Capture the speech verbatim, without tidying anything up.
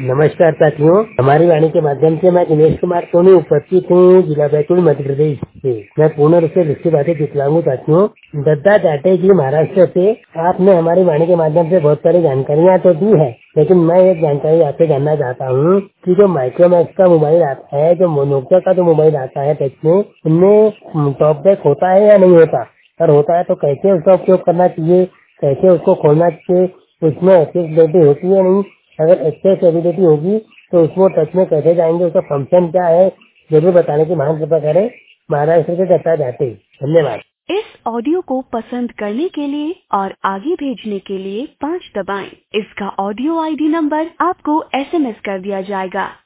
नमस्कार साथियों, हमारी वाणी के माध्यम से मैं दिनेश कुमार सोनी उपस्थित हूँ जिला बैतूल मध्य प्रदेश से। मैं पूर्ण रूप से विकसित दिखलाऊंगा साथियों। दत्ता जाटे जी महाराष्ट्र से। आपने हमारी वाणी के माध्यम से बहुत सारी जानकारियाँ तो दी है, लेकिन मैं एक जानकारी आपसे जानना चाहता हूँ कि जो माइक्रोमैक्स का मोबाइल आता है, जो नोकिया का जो मोबाइल आता है टच में, उनमें टॉप बैक होता है या नहीं होता? अगर होता है तो कैसे उसका उपयोग करना चाहिए, कैसे उसको खोलना चाहिए, उसमें एक्सेसिबिलिटी होती है नहीं? अगर एक्सेसिबिलिटी होगी तो उसमें टच में कैसे जाएंगे, उसका फंक्शन क्या है, जरूर बताने की महान कृपा करें। महाराष्ट्र से दत्ता जाटे। धन्यवाद। इस ऑडियो को पसंद करने के लिए और आगे भेजने के लिए पाँच दबाएं। इसका ऑडियो आईडी नंबर आपको एसएमएस कर दिया जाएगा।